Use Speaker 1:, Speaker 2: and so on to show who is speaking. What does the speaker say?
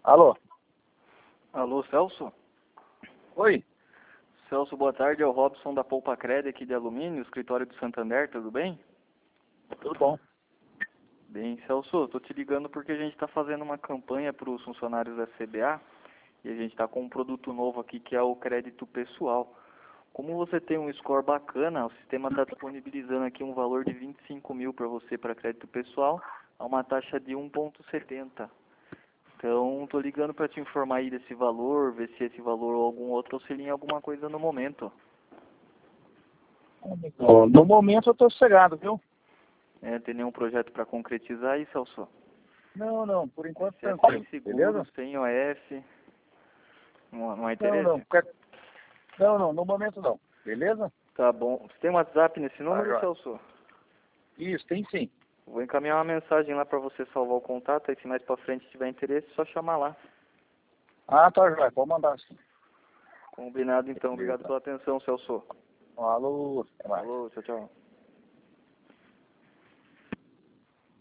Speaker 1: Alô?
Speaker 2: Alô, Celso?
Speaker 1: Oi?
Speaker 2: Celso, boa tarde. É o Robson da Poupa Cred aqui de Alumínio, escritório do Santander, tudo bem?
Speaker 1: Tudo bom?
Speaker 2: Bem, Celso, tô te ligando porque a gente está fazendo uma campanha para os funcionários da CBA e a gente está com um produto novo aqui que é o crédito pessoal. Como você tem um score bacana, o sistema está disponibilizando aqui um valor de 25 mil para você para crédito pessoal a uma taxa de 1,70. Então, estou ligando para te informar aí desse valor, ver se esse valor ou algum outro auxilia em alguma coisa no momento.
Speaker 1: No momento eu tô sossegado, viu?
Speaker 2: Tem nenhum projeto para concretizar aí, Celso?
Speaker 1: Não, por enquanto
Speaker 2: Se é
Speaker 1: tranquilo,
Speaker 2: sem seguro,
Speaker 1: beleza?
Speaker 2: sem OF, não há
Speaker 1: Não,
Speaker 2: interesse?
Speaker 1: no momento não, beleza?
Speaker 2: Tá bom. Você tem um WhatsApp nesse número,
Speaker 1: Joia.
Speaker 2: Celso?
Speaker 1: Isso, tem sim.
Speaker 2: Vou encaminhar uma mensagem lá para você salvar o contato, aí se mais para frente tiver interesse, é só chamar lá.
Speaker 1: Ah, tá, joia, pode mandar sim.
Speaker 2: Combinado então. Obrigado
Speaker 1: Beleza.
Speaker 2: pela atenção, Celso.
Speaker 1: Alô, até mais.
Speaker 2: Falou, tchau, tchau.